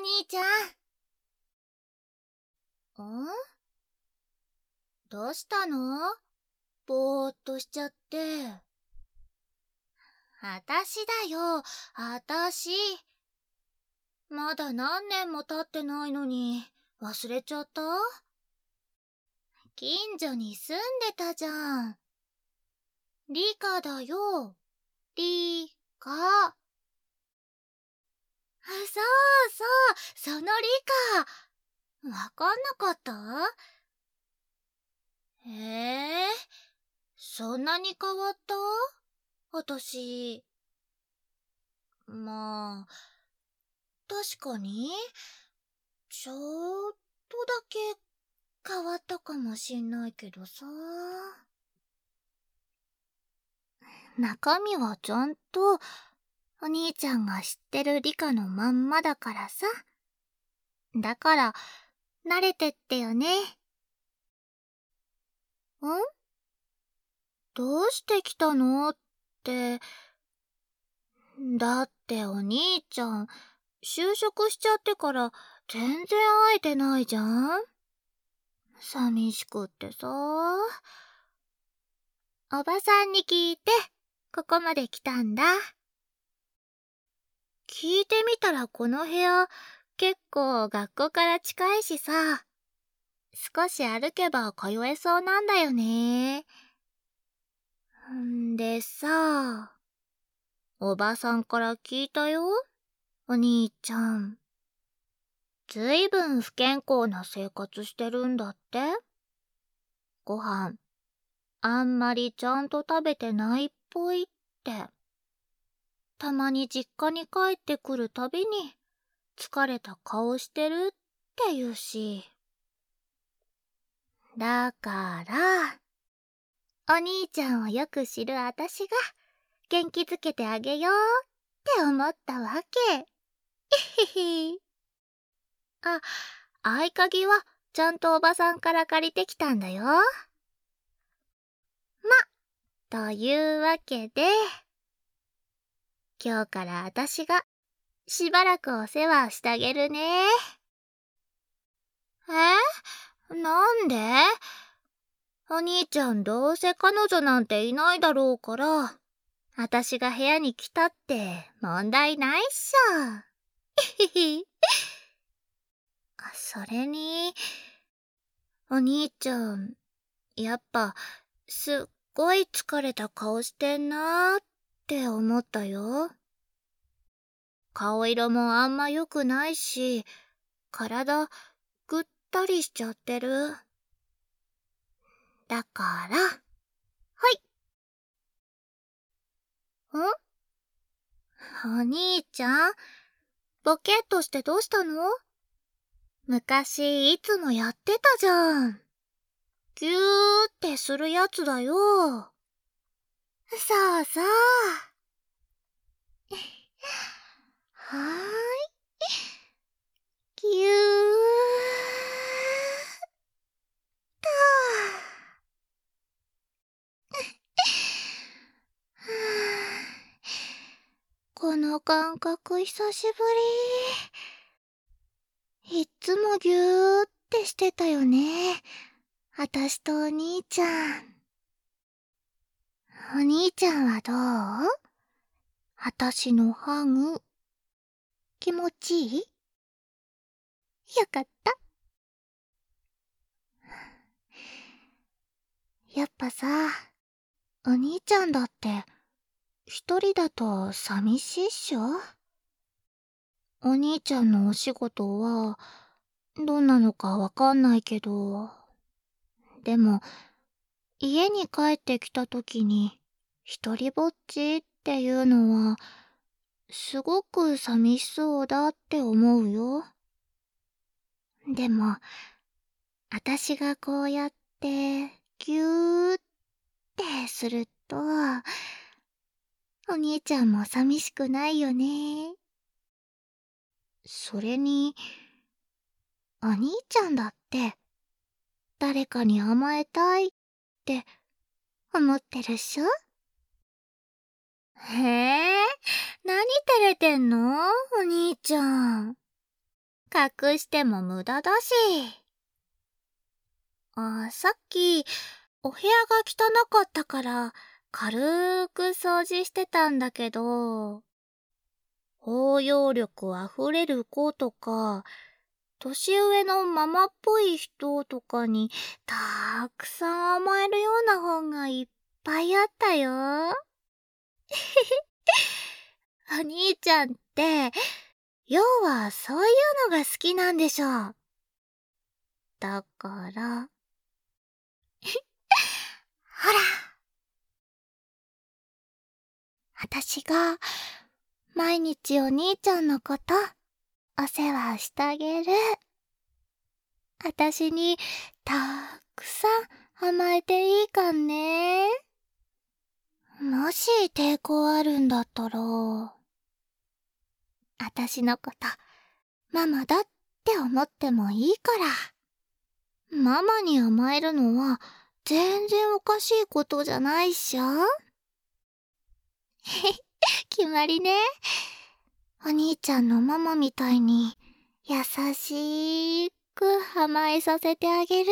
兄ちゃん。どうしたの？ぼーっとしちゃって。あたしだよ、あたし。まだ何年も経ってないのに、忘れちゃった？近所に住んでたじゃん。リカだよ、リカ。そうそう、そのリカ。わかんなかった？そんなに変わった？あたし。まあ、確かに、ちょっとだけ変わったかもしんないけどさ。中身はちゃんと、お兄ちゃんが知ってる理科のまんまだからさ。だから、慣れてってよね。どうして来たのって。だってお兄ちゃん、就職しちゃってから全然会えてないじゃん。寂しくってさ。おばさんに聞いて、ここまで来たんだ。聞いてみたらこの部屋、結構学校から近いしさ。少し歩けば通えそうなんだよね。んでさ、おばさんから聞いたよ、お兄ちゃん。ずいぶん不健康な生活してるんだって。ご飯、あんまりちゃんと食べてないっぽいって。たまに実家に帰ってくるたびに疲れた顔してるって言うし。だから、お兄ちゃんをよく知るあたしが元気づけてあげようって思ったわけ。へへ。あ、合鍵はちゃんとおばさんから借りてきたんだよ。というわけで、今日からあたしがしばらくお世話してあげるね。なんで？お兄ちゃんどうせ彼女なんていないだろうから、あたしが部屋に来たって問題ないっしょ。それに、お兄ちゃん、やっぱすっごい疲れた顔してんなーって思ったよ。顔色もあんま良くないし、体ぐったりしちゃってる。だから、お兄ちゃん、ボケっとしてどうしたの？昔いつもやってたじゃん。ギューってするやつだよ。そうそう。はーい。ギューっと。この感覚久しぶり。いっつもギューってしてたよね。あたしとお兄ちゃん。お兄ちゃんはどう？あたしのハグ、気持ちいい？よかった。やっぱさ、お兄ちゃんだって、一人だと寂しいっしょ？お兄ちゃんのお仕事は、どんなのかわかんないけど、でも、家に帰ってきた時に、一人ぼっちっていうのは、すごく寂しそうだって思うよ。でも、あたしがこうやって、ぎゅーってすると、お兄ちゃんも寂しくないよね。それに、お兄ちゃんだって、誰かに甘えたいって思ってるっしょ？へえ、何照れてんの？お兄ちゃん。 隠しても無駄だし。さっき、お部屋が汚かったから、軽く掃除してたんだけど、包容力あふれる子とか、年上のママっぽい人とかにたくさん甘えるような本がいっぱいあったよ。お兄ちゃんって、要はそういうのが好きなんでしょう。だから、ほら、私が毎日お兄ちゃんのことお世話してあげる。私にたくさん甘えていいかんね。もし抵抗あるんだったら、私のことママだって思ってもいいから。ママに甘えるのは全然おかしいことじゃないっしょ。決まりね。お兄ちゃんのママみたいに優しく甘えさせてあげる。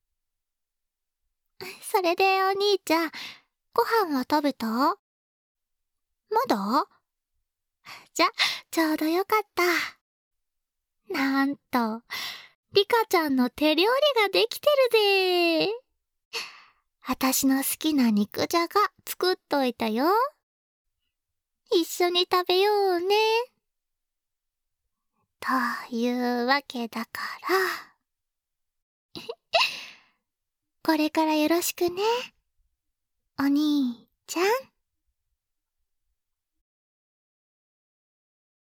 それでお兄ちゃん、ご飯は食べた？まだ？じゃ、ちょうどよかった。なんと、リカちゃんの手料理ができてるぜ。私の好きな肉じゃが作っといたよ。一緒に食べようね。というわけだから、これからよろしくね、お兄ちゃん。